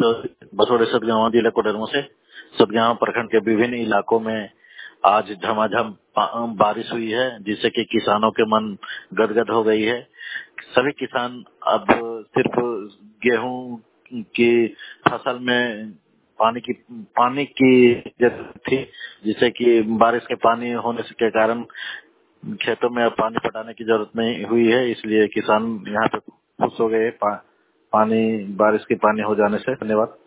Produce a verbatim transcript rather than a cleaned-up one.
बसोड़े सतगांव जिला कोडरमा से सतगांव प्रखंड के विभिन्न इलाकों में आज झमाझम बारिश हुई है, जिससे कि किसानों के मन गदगद हो गई है। सभी किसान अब सिर्फ गेहूं की फसल में पानी की पानी की जरूरत थी, जिससे कि बारिश के पानी होने के कारण खेतों में अब पानी पटाने की जरूरत नहीं हुई है। इसलिए किसान यहाँ पे खुश हो गए पा, पानी बारिश के पानी हो जाने से। धन्यवाद।